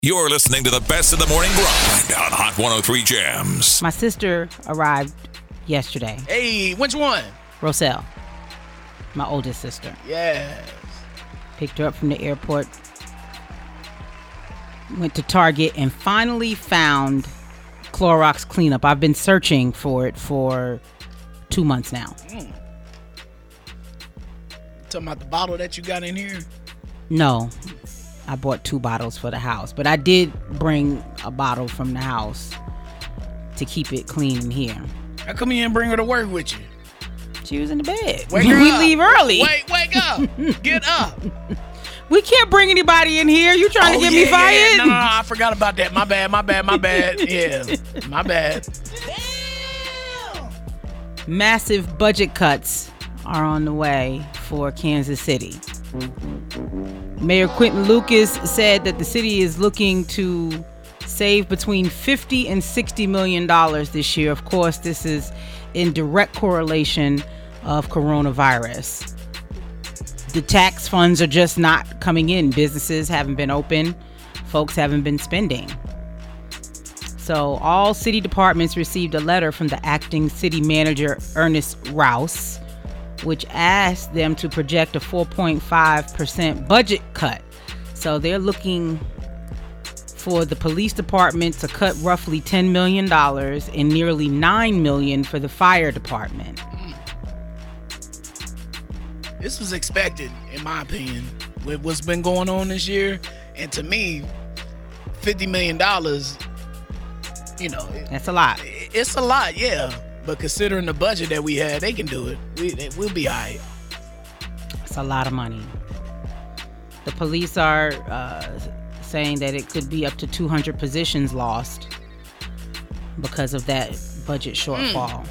You're listening to the best of the morning grind on Hot 103 Jams. My sister arrived yesterday. Hey, which one? Roselle, my oldest sister. Yes. Picked her up from the airport. Went to Target and finally found Clorox cleanup. I've been searching for it for 2 months now. Talking about the bottle that you got in here? No, I bought 2 bottles for the house, but I did bring a bottle from the house to keep it clean in here. How come you didn't bring her to work with you? She was in the bed. Wake her We up. leave early. Wake up. Get up. We can't bring anybody in here. You trying to get me fired? No, I forgot about that. My bad. Yeah, my bad. Massive budget cuts are on the way for Kansas City. Mayor Quentin Lucas said that the city is looking to save between $50 and $60 million this year. Of course, this is in direct correlation of coronavirus. The tax funds are just not coming in. Businesses haven't been open. Folks haven't been spending. So all city departments received a letter from the acting city manager, Ernest Rouse, which asked them to project a 4.5% budget cut. So they're looking for the police department to cut roughly $10 million and nearly $9 million for the fire department. This was expected, in my opinion, with what's been going on this year. And to me, $50 million, That's a lot. It's a lot, yeah. But considering the budget that we had, they can do it. We'll be all right. It's a lot of money. The police are saying that it could be up to 200 positions lost because of that budget shortfall.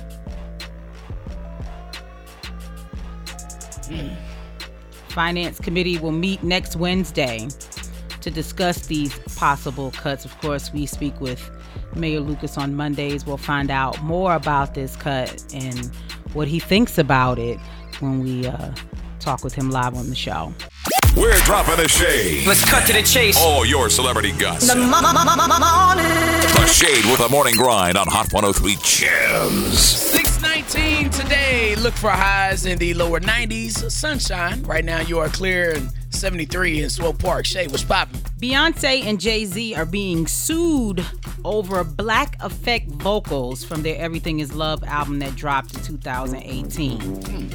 Finance Committee will meet next Wednesday to discuss these possible cuts. Of course, we speak with Mayor Lucas on Mondays. We'll find out more about this cut and what he thinks about it when we talk with him live on the show. We're dropping the shade. Let's cut to the chase. All your celebrity gossip. The Shade with the morning grind on Hot 103 Jams. 6:19 today. Look for highs in the lower 90s. Sunshine. Right now you are clear in 73 in Swope Park. Shay, what's poppin'? Beyonce and Jay-Z are being sued over Black Effect vocals from their Everything Is Love album that dropped in 2018.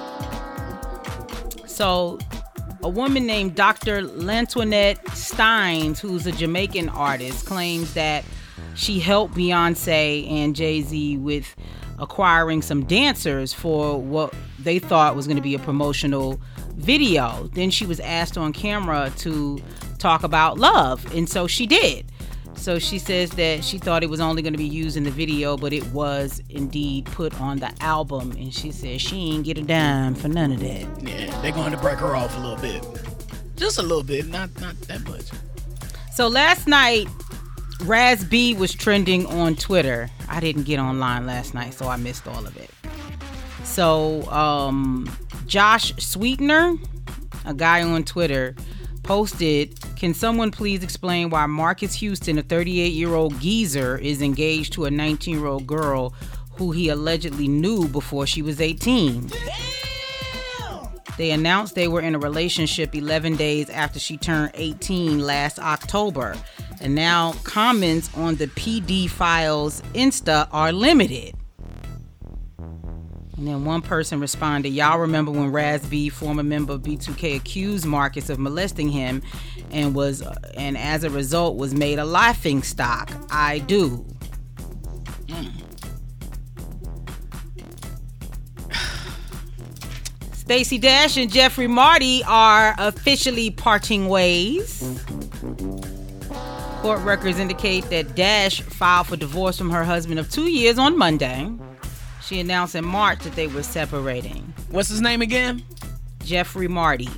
So, a woman named Dr. Lantoinette Steins, who's a Jamaican artist, claims that she helped Beyonce and Jay-Z with acquiring some dancers for what they thought was going to be a promotional video. Then she was asked on camera to talk about love, and so she did. So she says that she thought it was only going to be used in the video, but it was indeed put on the album, and she says she ain't get a dime for none of that. Yeah, they're going to break her off a little bit. Just a little bit, not that much. So last night, Raz B was trending on Twitter. I didn't get online last night, so I missed all of it. So Josh Sweetener, a guy on Twitter, posted, "Can someone please explain why Marcus Houston, a 38-year-old geezer, is engaged to a 19-year-old girl who he allegedly knew before she was 18? They announced they were in a relationship 11 days after she turned 18 last October. And now comments on the PD Files Insta are limited." And then one person responded, "Y'all remember when Raz B, former member of B2K, accused Marcus of molesting him and as a result was made a laughing stock? I do." Stacey Dash and Jeffrey Marty are officially parting ways. Court records indicate that Dash filed for divorce from her husband of 2 years on Monday. She announced in March that they were separating. What's his name again? Jeffrey Marty.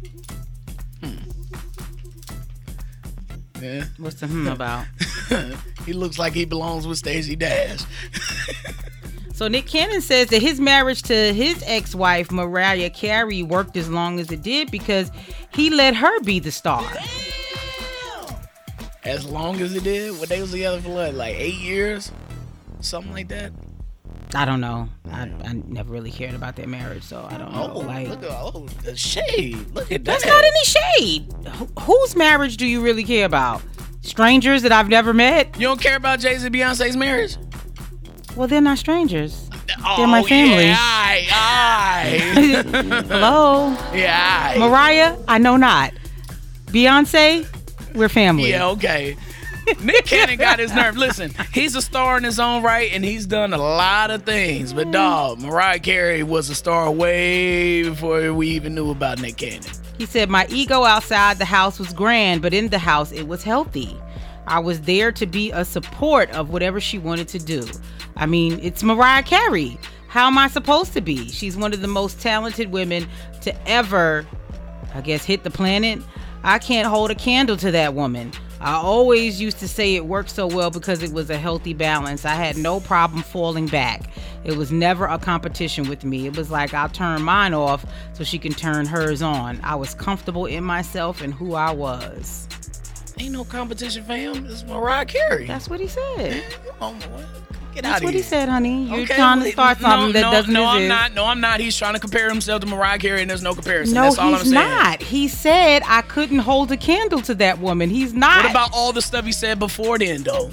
Yeah. What's the about? He looks like he belongs with Stacey Dash. So Nick Cannon says that his marriage to his ex-wife, Mariah Carey, worked as long as it did because he let her be the star. as long as it did? What, they was together for what, like 8 years? Something like that? I don't know. I never really cared about their marriage, so I don't know. Look at the shade. Look at that. That's not any shade. Whose marriage do you really care about? Strangers that I've never met? You don't care about Jay-Z and Beyonce's marriage? Well, they're not strangers. They're my family. Yeah, aye. Hello? Yeah, aye. Mariah? I know not. Beyonce? We're family. Yeah, okay. Nick Cannon got his nerve. Listen, he's a star in his own right, and he's done a lot of things. But, dog, Mariah Carey was a star way before we even knew about Nick Cannon. He said, my ego outside the house was grand, but in the house, it was healthy. I was there to be a support of whatever she wanted to do. I mean, it's Mariah Carey. How am I supposed to be? She's one of the most talented women to ever, I guess, hit the planet. I can't hold a candle to that woman. I always used to say it worked so well because it was a healthy balance. I had no problem falling back. It was never a competition with me. It was like I'll turn mine off so she can turn hers on. I was comfortable in myself and who I was. Ain't no competition, fam. It's Mariah Carey. That's what he said. Come on, boy. Get out That's of what here. he said, honey. You're Okay, trying to start something that doesn't No, exist. I'm not. No, I'm not. He's trying to compare himself to Mariah Carey, and there's no comparison. No, That's all I'm he's saying. not. He said I couldn't hold a candle to that woman. He's not. What about all the stuff he said before then, though?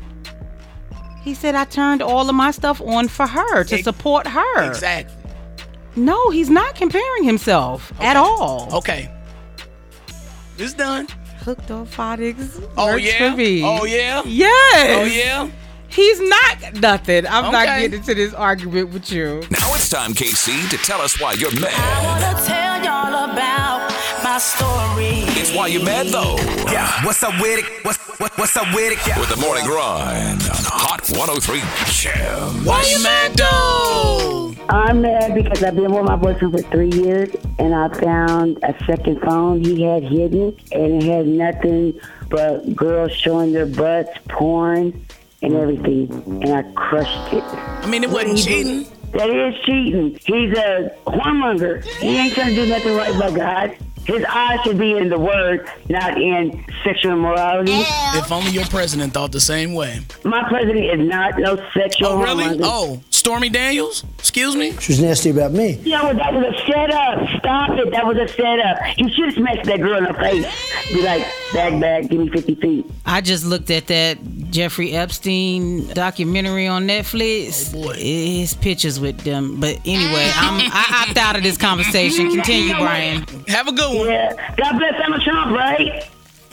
He said I turned all of my stuff on for her, to support her. Exactly. No, he's not comparing himself at all. Okay. It's done. Hooked on phonics. Oh, works yeah? for me. Oh, yeah? Yes. Oh, yeah? He's not nothing. I'm not Okay. getting into this argument with you. Now it's time, KC, to tell us why you're I mad. wanna tell y'all about my story. It's why you're mad, though. Yeah, what's up with it? What's up with it? Yeah. With the morning grind on Hot 103 Jam. Why you mad, though? I'm mad because I've been with my boyfriend for 3 years, and I found a second phone he had hidden, and it had nothing but girls showing their butts, porn, and everything, and I crushed it. I mean, it wasn't cheating. That is cheating. He's a whoremonger. He ain't trying to do nothing right by God. His eyes should be in the word, not in sexual immorality. If only your president thought the same way. My president is not no sexual Oh, really? whoremonger. Oh, Stormy Daniels? Excuse me? She was nasty about me. Yeah, that was a setup. Stop it. That was a setup. He should have smashed that girl in the face. Be like, bag, give me 50 feet. I just looked at that Jeffrey Epstein documentary on Netflix. Oh, boy. His pictures with them. But anyway, I opt out of this conversation. Continue, Brian. Have a good one. Yeah. God bless Donald Trump, right?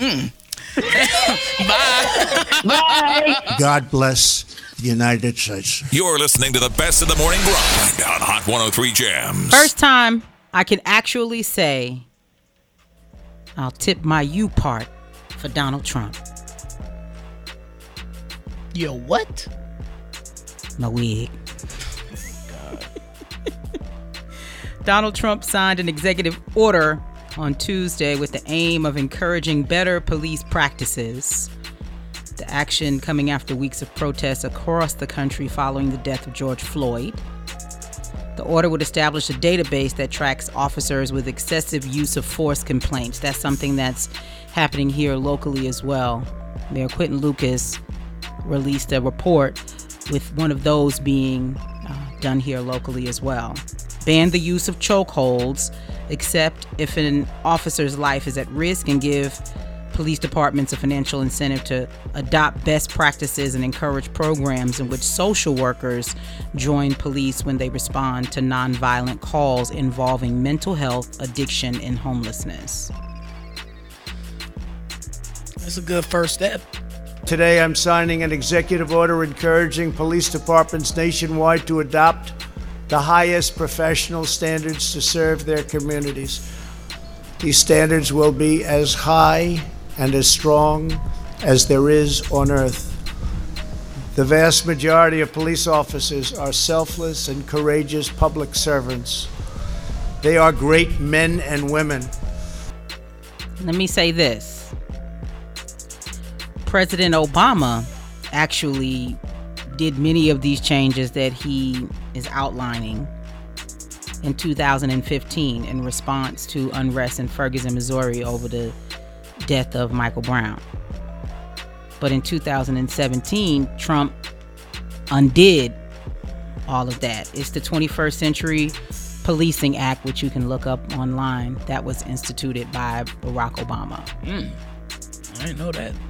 Bye. Bye. God bless the United States. You're listening to the best of the morning grind on Hot 103 Jams. First time I can actually say I'll tip my U part for Donald Trump. Yo, what? My wig. Donald Trump signed an executive order on Tuesday with the aim of encouraging better police practices. The action coming after weeks of protests across the country following the death of George Floyd. The order would establish a database that tracks officers with excessive use of force complaints. That's something that's happening here locally as well. Mayor Quentin Lucas released a report with one of those being done here locally as well. Ban the use of chokeholds, except if an officer's life is at risk, and give police departments a financial incentive to adopt best practices and encourage programs in which social workers join police when they respond to nonviolent calls involving mental health, addiction, and homelessness. That's a good first step. Today I'm signing an executive order encouraging police departments nationwide to adopt the highest professional standards to serve their communities. These standards will be as high and as strong as there is on earth. The vast majority of police officers are selfless and courageous public servants. They are great men and women. Let me say this. President Obama actually did many of these changes that he is outlining in 2015 in response to unrest in Ferguson, Missouri over the death of Michael Brown. But in 2017, Trump undid all of that. It's the 21st Century Policing Act, which you can look up online, that was instituted by Barack Obama. I didn't know that.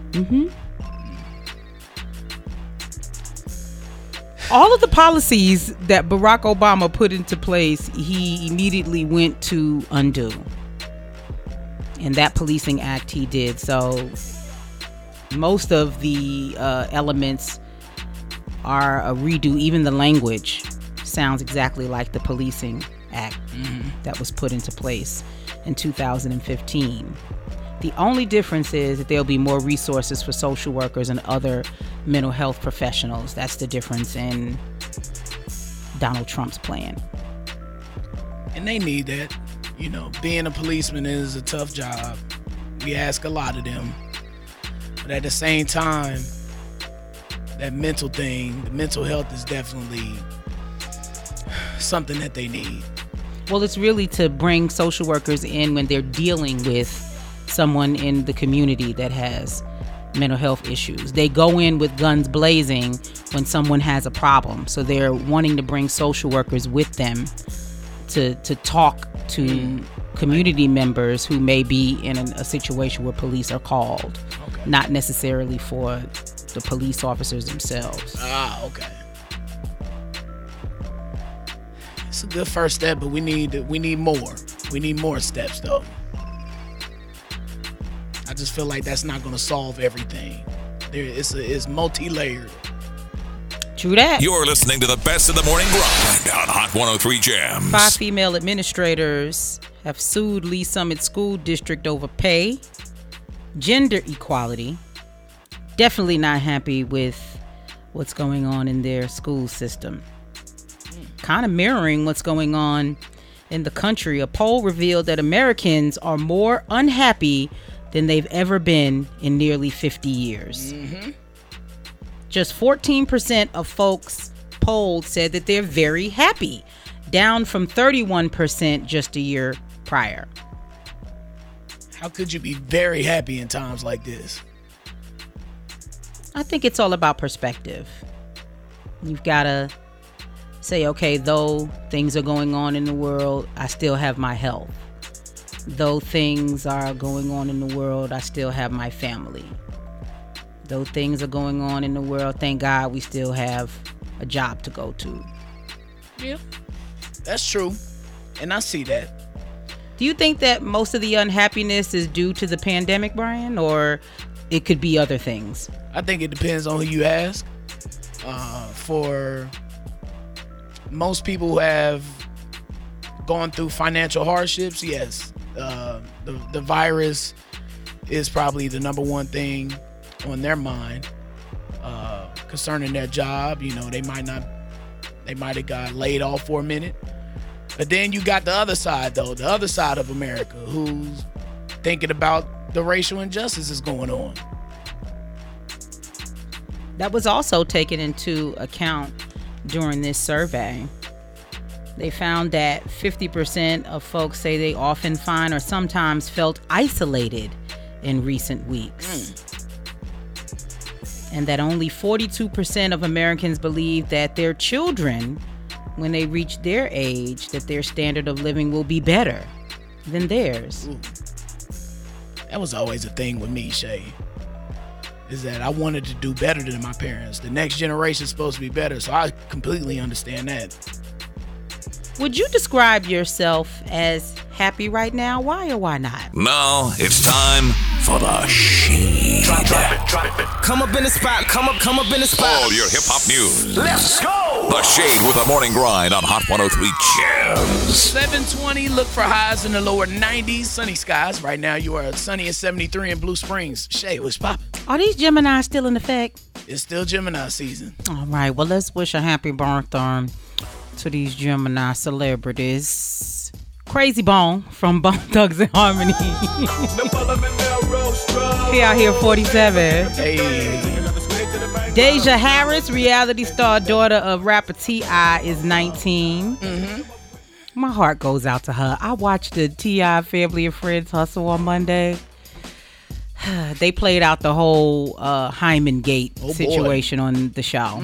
All of the policies that Barack Obama put into place, he immediately went to undo. And that Policing Act he did. So most of the elements are a redo. Even the language sounds exactly like the Policing Act that was put into place in 2015. The only difference is that there'll be more resources for social workers and other mental health professionals. That's the difference in Donald Trump's plan. And they need that. You know, being a policeman is a tough job. We ask a lot of them. But at the same time, that mental thing, the mental health is definitely something that they need. Well, it's really to bring social workers in when they're dealing with someone in the community that has mental health issues. They go in with guns blazing when someone has a problem. So they're wanting to bring social workers with them to talk to community members who may be in a situation where police are called. Okay. Not necessarily for the police officers themselves. Ah, okay. It's a good first step, but we need more. We need more steps, though. I just feel like that's not going to solve everything. It's multi-layered. True that. You're listening to the best of the morning grind on Hot 103 Jams. 5 female administrators have sued Lee Summit School District over pay, gender equality. Definitely not happy with what's going on in their school system. Kind of mirroring what's going on in the country. A poll revealed that Americans are more unhappy than they've ever been in nearly 50 years. Just 14% of folks polled said that they're very happy, down from 31% just a year prior. How could you be very happy in times like this? I think it's all about perspective. You've got to say, okay, though things are going on in the world, I still have my health. Though things are going on in the world, I still have my family. Though things are going on in the world, thank God we still have a job to go to. Yeah, that's true. And I see that. Do you think that most of the unhappiness is due to the pandemic, Brian, or it could be other things? I think it depends on who you ask. For most people who have gone through financial hardships, yes, the virus is probably the number one thing on their mind concerning their job. You know, they might have got laid off for a minute. But then you got the other side, though, the other side of America, who's thinking about the racial injustices going on. That was also taken into account during this survey. They found that 50% of folks say they often find or sometimes felt isolated in recent weeks. And that only 42% of Americans believe that their children, when they reach their age, that their standard of living will be better than theirs. Ooh. That was always a thing with me, Shay, is that I wanted to do better than my parents. The next generation is supposed to be better, so I completely understand that. Would you describe yourself as happy right now? Why or why not? Now it's time for the Shade. Drop it. Come up in the spot. Come up in the spot. All your hip-hop news. Let's go. The Shade with the morning grind on Hot 103 Jams. 720, look for highs in the lower 90s. Sunny skies. Right now you are sunny at 73 in Blue Springs. Shay, what's poppin'? Are these Geminis still in effect? It's still Gemini season. All right, well, let's wish a happy birthday to these Gemini celebrities. Crazy Bone from Bone Thugs and Harmony. He out here 47. Hey. Deja Harris, reality star daughter of rapper T.I., is 19. My heart goes out to her. I watched the T.I. Family and Friends Hustle on Monday. they played out the whole Hyman Gate boy. situation on the show.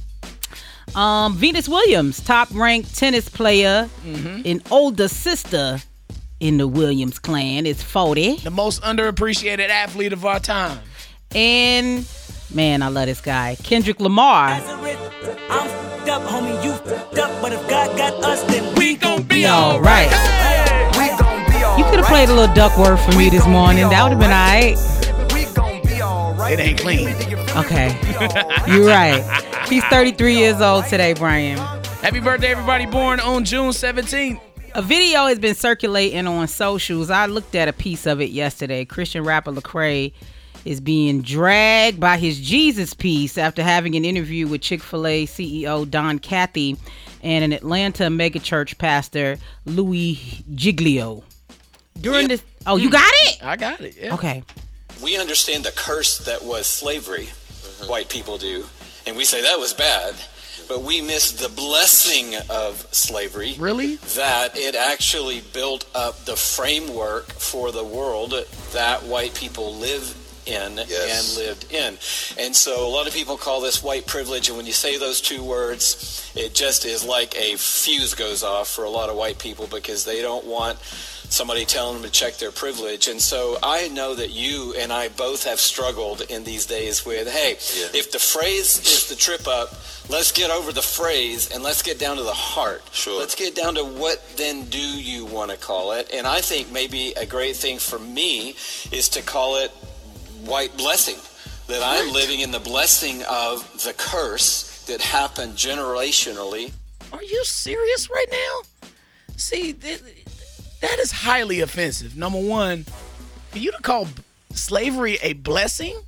Venus Williams, top-ranked tennis player, an older sister in the Williams clan, is 40. The most underappreciated athlete of our time. And, man, I love this guy. Kendrick Lamar. I'm f***ed up, homie, you f***ed up, but if God got us, then we gon' be All right. We gon' be all You could have played a little Duckworth for me this morning. That would have been all right. We gon' be all right. It ain't clean. Okay. You're right. He's 33 years old today, Brian. Happy birthday, everybody born on June 17th. A video has been circulating on socials. I looked at a piece of it yesterday. Christian rapper Lecrae is being dragged by his Jesus piece after having an interview with Chick-fil-A CEO Don Cathy and an Atlanta megachurch pastor Louis Giglio. During this, oh, you got it? I got it, yeah. Okay. We understand the curse that was slavery, white people do, and we say that was bad, but we miss the blessing of slavery. Really? That it actually built up the framework for the world that white people live in and lived in. And so a lot of people call this white privilege, and when you say those two words, it just is like a fuse goes off for a lot of white people because they don't want somebody telling them to check their privilege. And so I know that you and I both have struggled in these days with, hey, if the phrase is the trip up, let's get over the phrase and let's get down to the heart. Sure. Let's get down to what then do you want to call it. And I think maybe a great thing for me is to call it white blessing, that I'm living in the blessing of the curse that happened generationally. Are you serious right now? See, that is highly offensive. Number one, for you to call slavery a blessing?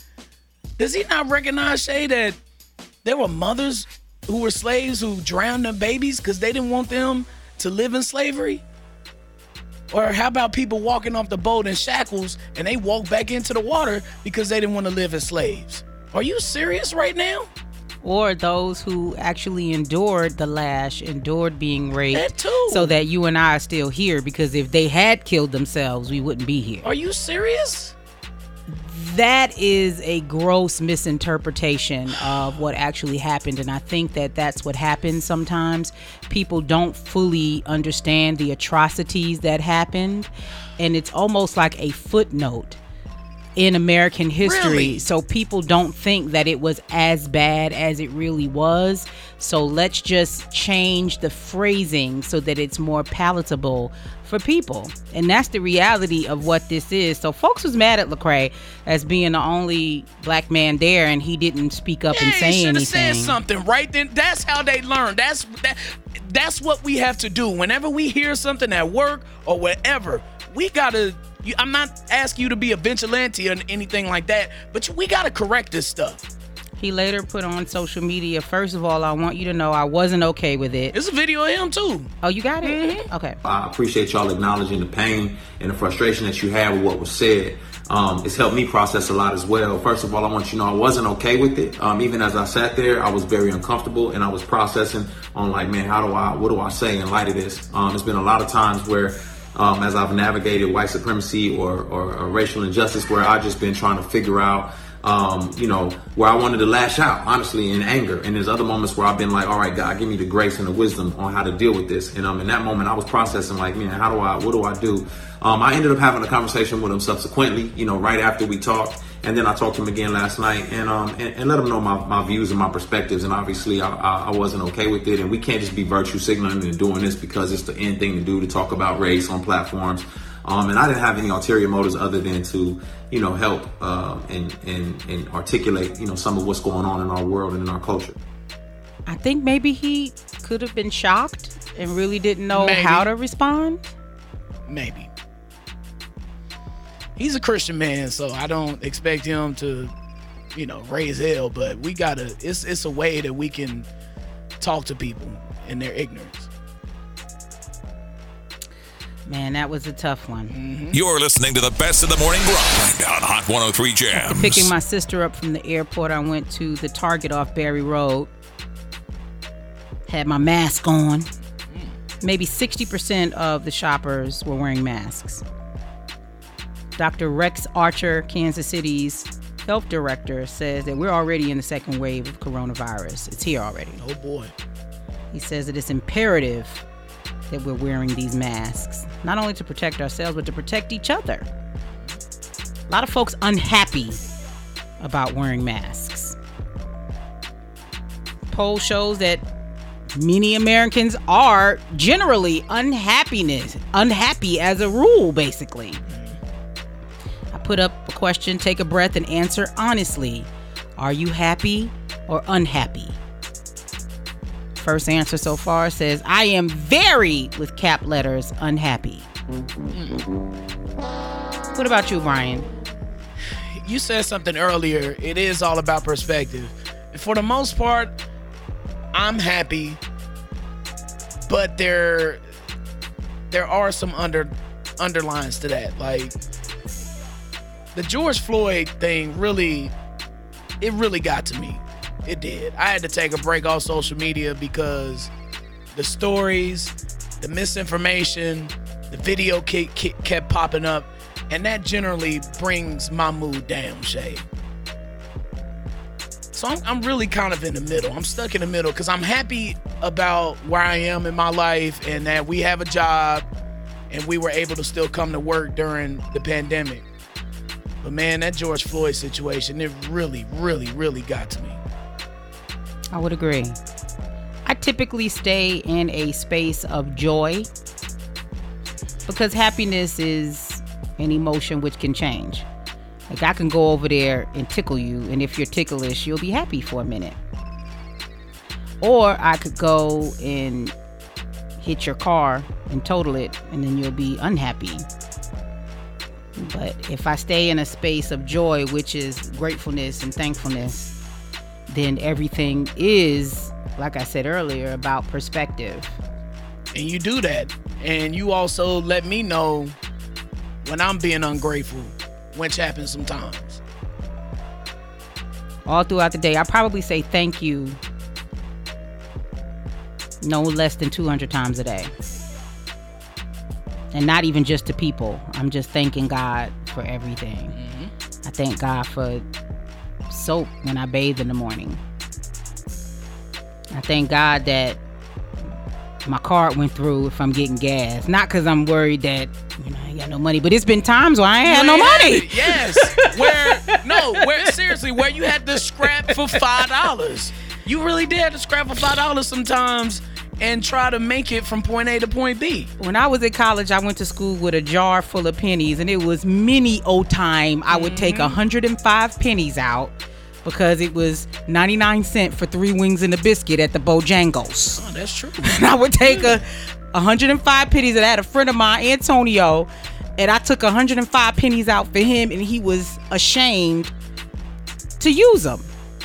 Does he not recognize, Shay, that there were mothers who were slaves who drowned their babies because they didn't want them to live in slavery? Or how about people walking off the boat in shackles and they walk back into the water because they didn't want to live as slaves? Are you serious right now? Or those who actually endured the lash, endured being raped, That too. so that you and I are still here, because if they had killed themselves, we wouldn't be here. Are you serious? That is a gross misinterpretation of what actually happened, and I think that that's what happens sometimes. People don't fully understand the atrocities that happened, and it's almost like a footnote in American history. Really? So people don't think that it was as bad as it really was. So let's just change the phrasing so that it's more palatable for people. And that's the reality of what this is. So folks was mad at Lecrae as being the only black man there, and he didn't speak up and say he should anything. have said something right then. That's how they learn. That's what we have to do. Whenever we hear something at work or wherever, we gotta. I'm not asking you to be a vigilante or anything like that, but we gotta correct this stuff. He later put on social media, first of all, I want you to know I wasn't okay with it. It's a video of him too. Oh, you got it? Mm-hmm. Okay. I appreciate y'all acknowledging the pain and the frustration that you had with what was said. It's helped me process a lot as well. First of all, I want you to know I wasn't okay with it. Even as I sat there, I was very uncomfortable, and I was processing on like, man, what do I say in light of this? It's been a lot of times where as I've navigated white supremacy or racial injustice, where I've just been trying to figure out where I wanted to lash out, honestly, in anger. And there's other moments where I've been like, all right, God, give me the grace and the wisdom on how to deal with this. And in that moment, I was processing like, man, what do I do? I ended up having a conversation with him subsequently, right after we talked. And then I talked to him again last night and let him know my views and my perspectives. And obviously, I wasn't okay with it. And we can't just be virtue signaling and doing this because it's the end thing to do, to talk about race on platforms. And I didn't have any ulterior motives other than to, help and articulate, some of what's going on in our world and in our culture. I think maybe he could have been shocked and really didn't know how to respond. Maybe. He's a Christian man, so I don't expect him to, raise hell, but we gotta, it's a way that we can talk to people in their ignorance. Man, that was a tough one. Mm-hmm. You're listening to the best of the morning grind on Hot 103 Jams. Picking my sister up from the airport, I went to the Target off Berry Road. Had my mask on. Maybe 60% of the shoppers were wearing masks. Dr. Rex Archer, Kansas City's health director, says that we're already in the second wave of coronavirus. It's here already. Oh, boy. He says that it's imperative that we're wearing these masks, not only to protect ourselves, but to protect each other. A lot of folks unhappy about wearing masks. Poll shows that many Americans are generally unhappy as a rule, basically. I put up a question, take a breath and answer honestly. Are you happy or unhappy? First answer so far says, I am very, with cap letters, unhappy. What about you, Brian? You said something earlier. It is all about perspective. And for the most part, I'm happy, but there are some underlines to that. Like, the George Floyd thing really got to me. It did. I had to take a break off social media because the stories, the misinformation, the video kept popping up, and that generally brings my mood down, Shay. So I'm really kind of in the middle. I'm stuck in the middle because I'm happy about where I am in my life and that we have a job and we were able to still come to work during the pandemic. But man, that George Floyd situation, it really, really, really got to me. I would agree. I typically stay in a space of joy because happiness is an emotion which can change. Like, I can go over there and tickle you, and if you're ticklish, you'll be happy for a minute. Or I could go and hit your car and total it, and then you'll be unhappy. But if I stay in a space of joy, which is gratefulness and thankfulness, then everything is, like I said earlier, about perspective. And you do that. And you also let me know when I'm being ungrateful, which happens sometimes. All throughout the day, I probably say thank you no less than 200 times a day. And not even just to people. I'm just thanking God for everything. Mm-hmm. I thank God for soap when I bathe in the morning. I thank God that my card went through if I'm getting gas. Not because I'm worried that I ain't got no money, but it's been times where I ain't had no money. Yes. Seriously, where you had to scrap for $5. You really did have to scrap for $5 sometimes and try to make it from point A to point B. When I was in college, I went to school with a jar full of pennies, and it was many time I would take 105 pennies out because it was 99 cents for 3 wings and a biscuit at the Bojangles. Oh, that's true. And I would take 105 pennies, and I had a friend of mine, Antonio, and I took 105 pennies out for him, and he was ashamed to use them.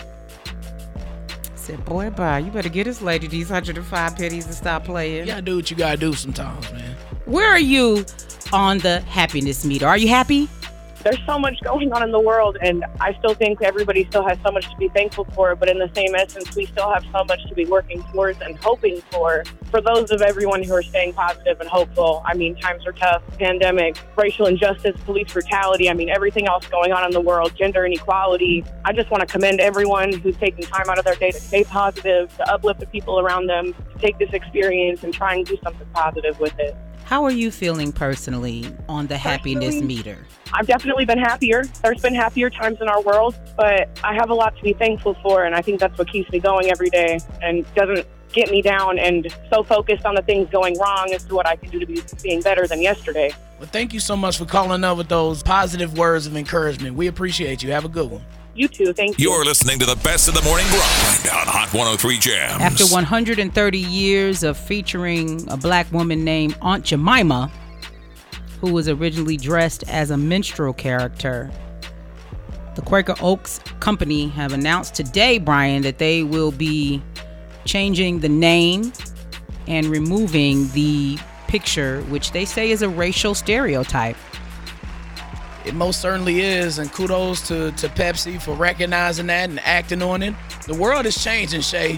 I said, boy, bye, you better get this lady these 105 pennies and stop playing. You gotta do what you gotta do sometimes, man. Where are you on the happiness meter? Are you happy? There's so much going on in the world, and I still think everybody still has so much to be thankful for, but in the same essence, we still have so much to be working towards and hoping for those of everyone who are staying positive and hopeful. I mean, times are tough, pandemic, racial injustice, police brutality, everything else going on in the world, gender inequality. I just want to commend everyone who's taking time out of their day to stay positive, to uplift the people around them, to take this experience and try and do something positive with it. How are you feeling personally on the happiness meter? I've definitely been happier. There's been happier times in our world, but I have a lot to be thankful for, and I think that's what keeps me going every day and doesn't get me down and so focused on the things going wrong as to what I can do to be being better than yesterday. Well, thank you so much for calling up with those positive words of encouragement. We appreciate you. Have a good one. You too. Thank you. You're listening to the best of the morning grind on Hot 103 Jams. After 130 years of featuring a black woman named Aunt Jemima, who was originally dressed as a minstrel character, the Quaker Oats Company have announced today, Brian, that they will be changing the name and removing the picture, which they say is a racial stereotype. It most certainly is, and kudos to Pepsi for recognizing that and acting on it. The world is changing, Shay.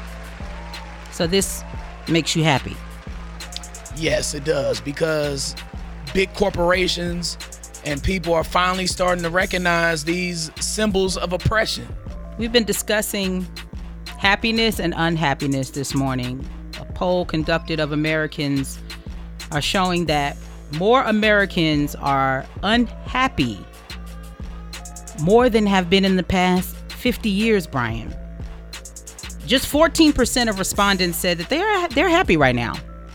So this makes you happy? Yes, it does, because big corporations And people are finally starting to recognize these symbols of oppression. We've been discussing happiness and unhappiness this morning. A poll conducted of Americans are showing that more Americans are unhappy more than have been in the past 50 years, Brian. Just 14% of respondents said that they're happy right now.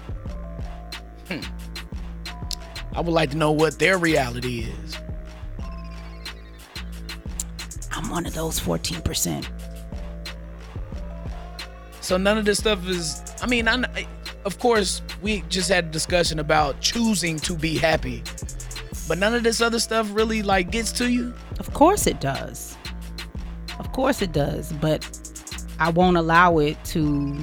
I would like to know what their reality is. I'm one of those 14%. So none of this stuff is, of course, we just had a discussion about choosing to be happy, but none of this other stuff really gets to you? Of course it does. Of course it does, but I won't allow it to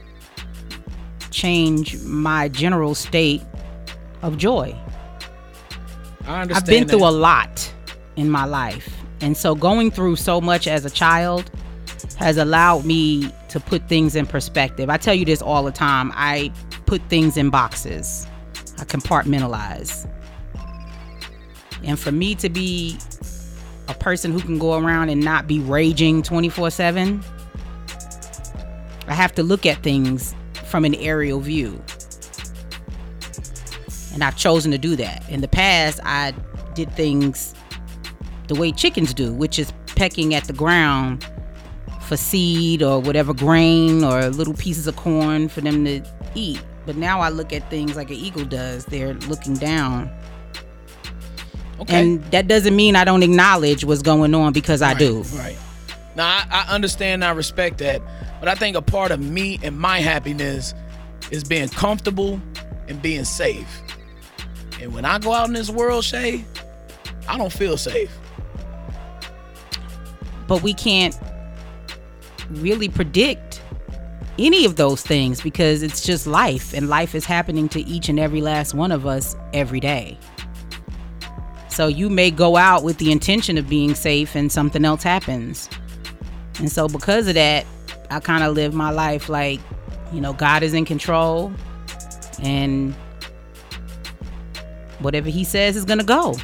change my general state of joy. I understand. I've been through a lot in my life, and so going through so much as a child has allowed me to put things in perspective. I tell you this all the time. I put things in boxes. I compartmentalize. And for me to be a person who can go around and not be raging 24/7, I have to look at things from an aerial view. And I've chosen to do that. In the past, I did things the way chickens do, which is pecking at the ground for seed or whatever grain or little pieces of corn for them to eat. But now I look at things like an eagle does. They're looking down. Okay. And that doesn't mean I don't acknowledge what's going on, because I do. Right. Now, I understand, I respect that. But I think a part of me and my happiness is being comfortable and being safe. And when I go out in this world, Shay, I don't feel safe. But we can't really predict any of those things, because it's just life, and life is happening to each and every last one of us every day. So you may go out with the intention of being safe and something else happens. And so because of that, I kind of live my life like, God is in control, and whatever he says is going to go.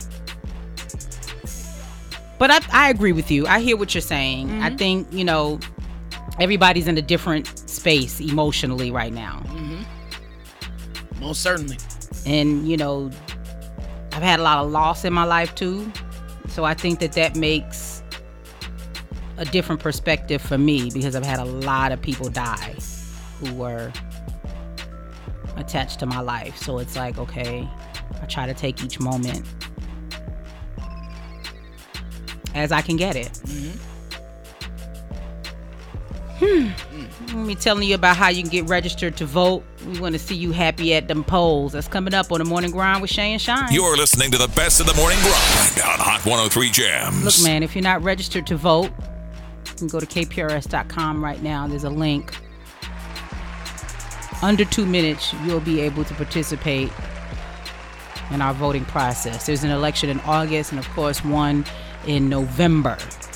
But I agree with you. I hear what you're saying. Mm-hmm. I think, everybody's in a different space emotionally right now. Mm-hmm. Most certainly. And, I've had a lot of loss in my life too. So I think that makes a different perspective for me, because I've had a lot of people die who were attached to my life. So it's like, okay, I try to take each moment as I can get it. Mm-hmm. Let me telling you about how you can get registered to vote. We want to see you happy at them polls. That's coming up on the Morning Grind with Shay and Shine. You're listening to the best of the Morning Grind on Hot 103 Jams. Look, man, if you're not registered to vote, you can go to kprs.com right now. There's a link. Under 2 minutes, you'll be able to participate in our voting process. There's an election in August and, of course, one in November.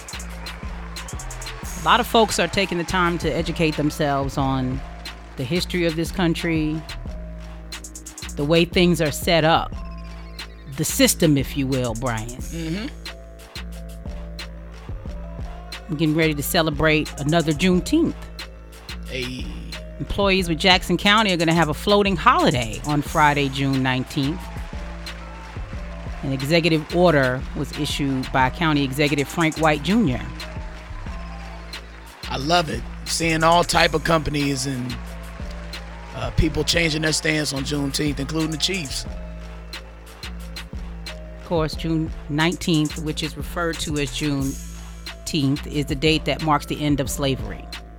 A lot of folks are taking the time to educate themselves on the history of this country, the way things are set up, the system, if you will, Brian. Mm-hmm. I'm getting ready to celebrate another Juneteenth. Hey. Employees with Jackson County are going to have a floating holiday on Friday, June 19th. An executive order was issued by County Executive Frank White Jr. I love it. Seeing all type of companies and people changing their stance on Juneteenth, including the Chiefs. Of course, June 19th, which is referred to as Juneteenth, is the date that marks the end of slavery.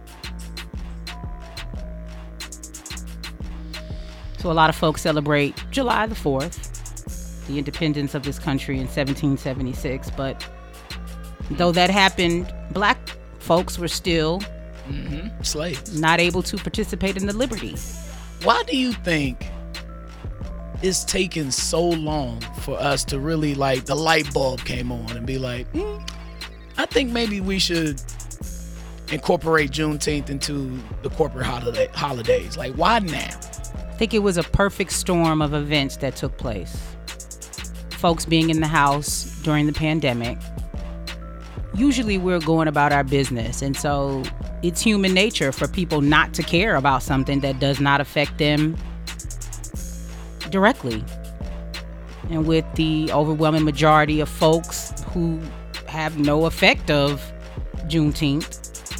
So a lot of folks celebrate July the 4th, the independence of this country in 1776. But though that happened, black folks were still slaves, not able to participate in the liberty. Why do you think it's taken so long for us to really, the light bulb came on and be like, I think maybe we should incorporate Juneteenth into the corporate holidays? Why now? I think it was a perfect storm of events that took place. folks being in the house during the pandemic, usually we're going about our business. And so it's human nature for people not to care about something that does not affect them directly. And with the overwhelming majority of folks who have no effect of Juneteenth,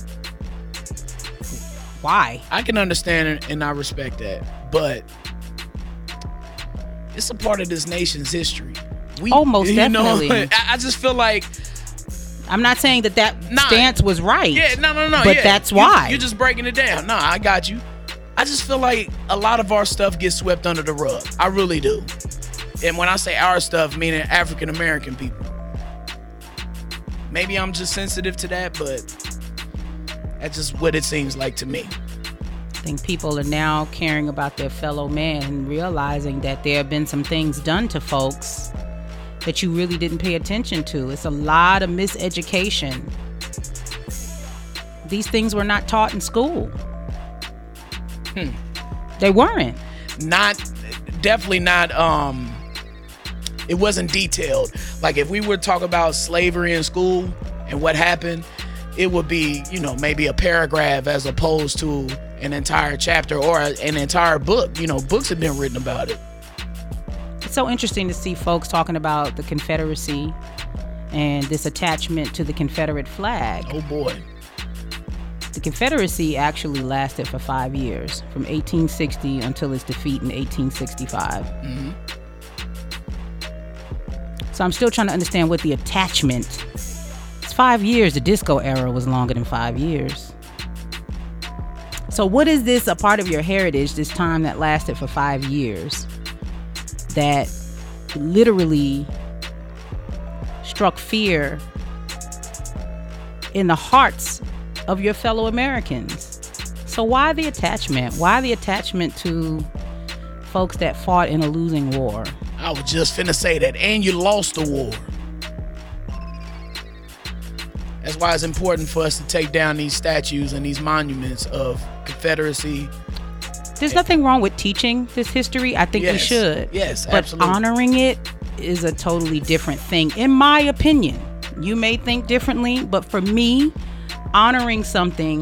why? I can understand it and I respect that, but it's a part of this nation's history. Most definitely. I just feel like, I'm not saying that stance was right. Yeah, no. But that's why. You're just breaking it down. No, I got you. I just feel like a lot of our stuff gets swept under the rug. I really do. And when I say our stuff, meaning African American people. Maybe I'm just sensitive to that, but that's just what it seems like to me. I think people are now caring about their fellow man and realizing that there have been some things done to folks that you really didn't pay attention to. It's a lot of miseducation. These things were not taught in school. They weren't. Definitely not. It wasn't detailed. Like if we were to talk about slavery in school and what happened, it would be, maybe a paragraph as opposed to an entire chapter or an entire book. Books have been written about it. It's so interesting to see folks talking about the Confederacy and this attachment to the Confederate flag. Oh boy. The Confederacy actually lasted for 5 years, from 1860 until its defeat in 1865. Mm-hmm. So I'm still trying to understand what the attachment. It's 5 years. The disco era was longer than 5 years. So what is this, a part of your heritage, this time that lasted for 5 years, that literally struck fear in the hearts of your fellow Americans? So why the attachment? Why the attachment to folks that fought in a losing war? I was just finna say that, and you lost the war. That's why it's important for us to take down these statues and these monuments of Confederacy. There's nothing wrong with teaching this history. I think we should. Yes, but absolutely. Honoring it is a totally different thing, in my opinion. You may think differently, but for me, honoring something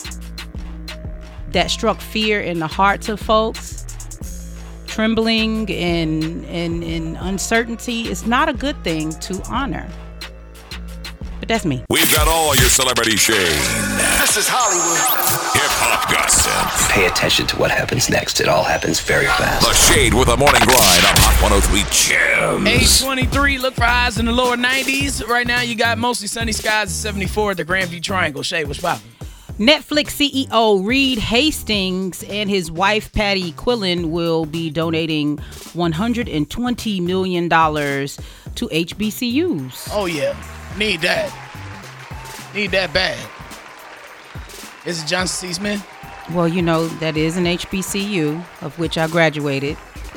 that struck fear in the hearts of folks, trembling and uncertainty, is not a good thing to honor. But that's me. We've got all your celebrity shade. This is Hollywood. Hip-hop gossip. Pay attention to what happens next. It all happens very fast. The Shade with a morning grind on Hot 103 Gems. 823, look for highs in the lower 90s. Right now, you got mostly sunny skies at 74 at the Grandview Triangle. Shade, what's poppin'? Netflix CEO Reed Hastings and his wife Patty Quillen will be donating $120 million to HBCUs. Oh, yeah. Need that. Need that bad. Is it Johnson C. Smith? Well, that is an HBCU, of which I graduated.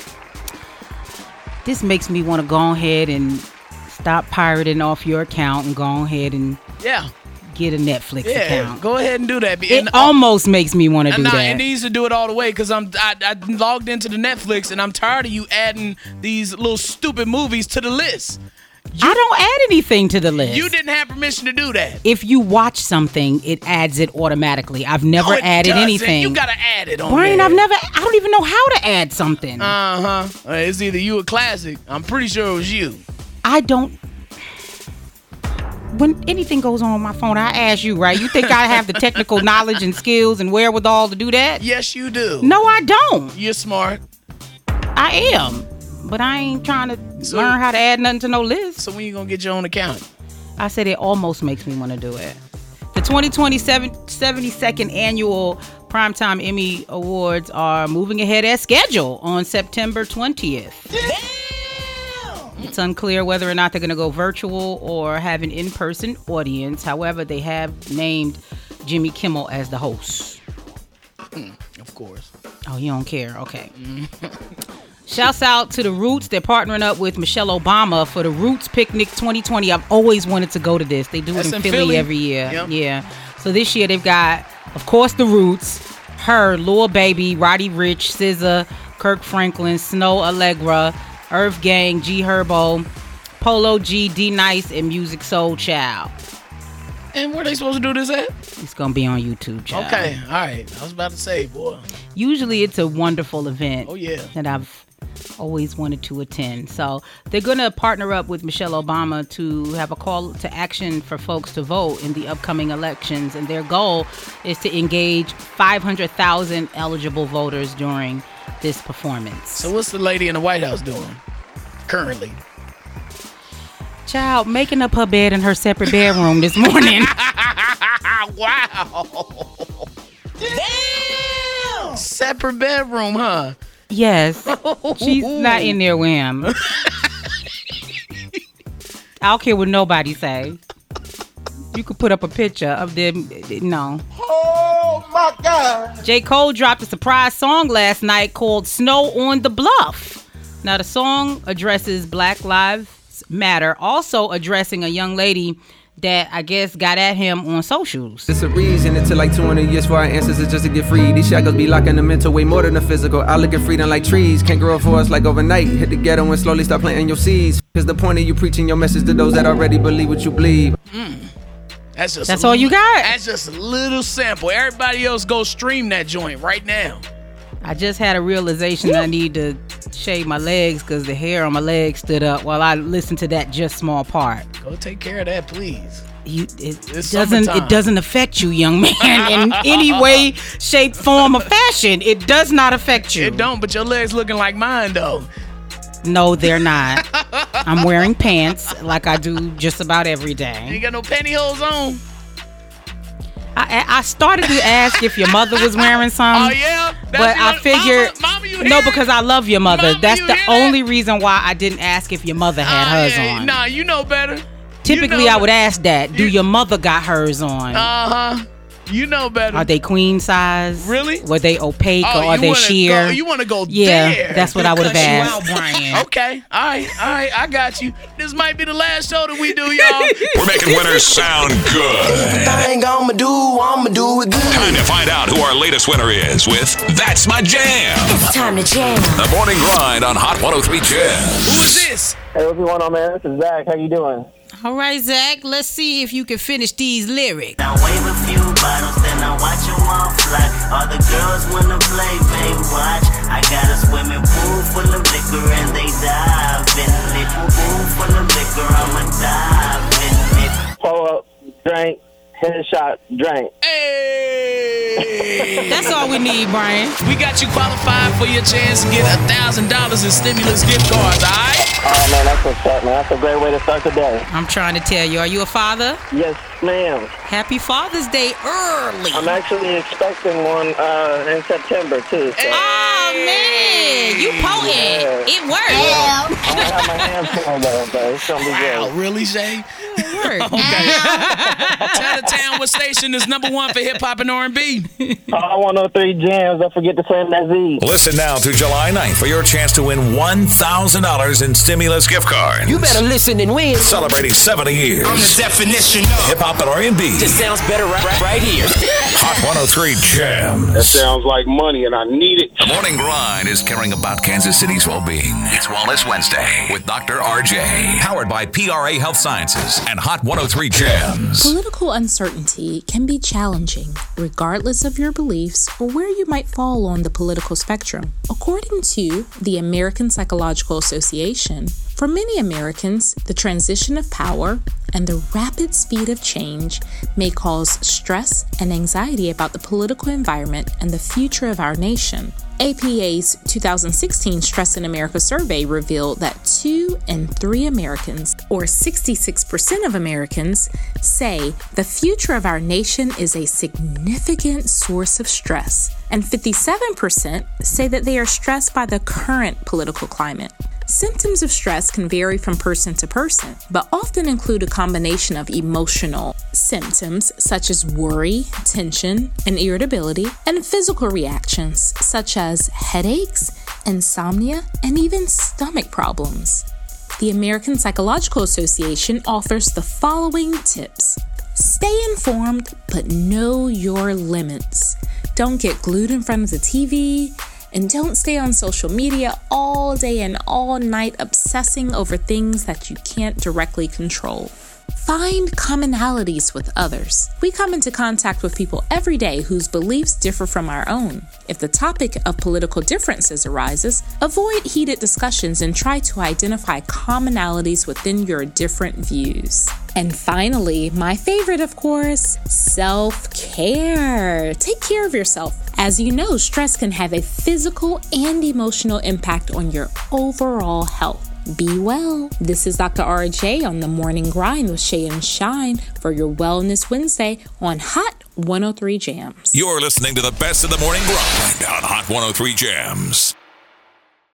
This makes me want to go ahead and stop pirating off your account and go ahead and get a Netflix account. Go ahead and do that. It almost makes me want to do that. It needs to do it all the way because I logged into the Netflix and I'm tired of you adding these little stupid movies to the list. I don't add anything to the list. You didn't have permission to do that. If you watch something, it adds it automatically. I've never added anything. You gotta add it on Brian, there. I don't even know how to add something. It's either you or Classic. I'm pretty sure it was you. I don't. When anything goes on my phone, I ask you, right? You think I have the technical knowledge and skills and wherewithal to do that? Yes, you do. No, I don't. You're smart. I am. But I ain't trying to learn how to add nothing to no list. So when you gonna get your own account? I said it almost makes me want to do it. The 2020 72nd Annual Primetime Emmy Awards are moving ahead as scheduled on September 20th. Damn! It's unclear whether or not they're going to go virtual or have an in-person audience. However, they have named Jimmy Kimmel as the host. Of course. Oh, you don't care? Okay. Shouts out to the Roots. They're partnering up with Michelle Obama for the Roots Picnic 2020. I've always wanted to go to this. They do it in Philly every year. Yep. Yeah. So this year they've got, of course, the Roots, her, Lil Baby, Roddy Ricch, SZA, Kirk Franklin, Snow Allegra, Earth Gang, G Herbo, Polo G, D Nice, and Music Soul Child. And where they supposed to do this at? It's gonna be on YouTube, child. Okay, all right. I was about to say, boy. Usually it's a wonderful event. Oh, yeah. That I've always wanted to attend. So they're gonna partner up with Michelle Obama to have a call to action for folks to vote in the upcoming elections, and their goal is to engage 500,000 eligible voters during this performance. So what's the lady in the White House doing currently? Child, making up her bed in her separate bedroom this morning. Wow. Damn. Separate bedroom, huh? Yes. She's not in there with him. I don't care what nobody say. You could put up a picture of them. No. Oh, my God. J. Cole dropped a surprise song last night called Snow on the Bluff. Now, the song addresses Black Lives Matter, also addressing a young lady that I guess got at him on socials. It's a reason it took like 200 years for our ancestors just to get free. These shackles be locking the mental way more than the physical. I look at freedom like trees, can't grow for us like overnight. Hit the ghetto and slowly start planting your seeds. Cause the point of you preaching your message to those that already believe what you believe. That's all you got? That's just a little sample. Everybody else go stream that joint right now. I just had a realization that I need to shave my legs because the hair on my legs stood up while I listened to that just small part. Go take care of that, please. It doesn't affect you, young man, in any way, shape, form, or fashion. It does not affect you. It don't, but your legs looking like mine, though. No, they're not. I'm wearing pants like I do just about every day. You ain't got no pantyhose on? I started to ask if your mother was wearing some. Oh, yeah? But I figured, Mama, you no, hear because I love your mother. Mama, That's you the hear only reason why I didn't ask if your mother had hers on. Nah, you know better. Typically, I would ask that. Do your mother got hers on? Uh-huh. You know better. Are they queen size? Really? Were they opaque or are they wanna sheer? You want to go yeah, there. that's what I would have asked. Okay. All right. I got you. This might be the last show that we do, y'all. We're making winners sound good. Thing I'ma do it good. Time to find out who our latest winner is with That's My Jam. It's time to jam. The Morning Grind on Hot 103 Jam. Who is this? Hey, what's going on, man? This is Zach. How you doing? All right, Zach, let's see if you can finish these lyrics. I wave a few bottles, then I watch them all fly. All the girls wanna play, babe, watch. I got a swimming pool full of liquor and they dive in it. Pool full of liquor, I'ma dive in it. Pull up, drink, hit a shot, drink. Hey! That's all we need, Brian. We got you qualified for your chance to get $1,000 in stimulus gift cards, all right? Oh, man, that's what's up, man. That's a great way to start the day. I'm trying to tell you, are you a father? Yes, ma'am. Happy Father's Day early. I'm actually expecting one in September, too. So. Oh, man. You potent. Yeah. It worked. I don't have my hands full, though, but it's going to be good. Really, Shay? It worked. Okay. Tell the town what station is #1 for hip-hop and R&B. Hot 103 Jams. Don't forget to send that Z. Listen now through July 9th for your chance to win $1,000 in stimulus gift cards. You better listen and win. Celebrating 70 years. I'm the definition of hip-hop and R&B. This sounds better right here. Hot 103 Jams. That sounds like money, and I need it. The Morning Grind is caring about Kansas City's well-being. It's Wellness Wednesday with Dr. RJ. Powered by PRA Health Sciences and Hot 103 Jams. Political uncertainty can be challenging, regardless of your beliefs or where you might fall on the political spectrum. According to the American Psychological Association, for many Americans, the transition of power and the rapid speed of change may cause stress and anxiety about the political environment and the future of our nation. APA's 2016 Stress in America survey revealed that 2 in 3 Americans, or 66% of Americans, say the future of our nation is a significant source of stress, and 57% say that they are stressed by the current political climate. Symptoms of stress can vary from person to person, but often include a combination of emotional symptoms such as worry, tension, and irritability, and physical reactions such as headaches, insomnia, and even stomach problems. The American Psychological Association offers the following tips. Stay informed, but know your limits. Don't get glued in front of the TV, And don't stay on social media all day and all night obsessing over things that you can't directly control. Find commonalities with others. We come into contact with people every day whose beliefs differ from our own. If the topic of political differences arises, avoid heated discussions and try to identify commonalities within your different views. And finally, my favorite, of course, self-care. Take care of yourself. As you know, stress can have a physical and emotional impact on your overall health. Be well. This is Dr. RJ on The Morning Grind with Shay and Shine for your Wellness Wednesday on Hot 103 Jams. You're listening to the best of The Morning Grind on Hot 103 Jams.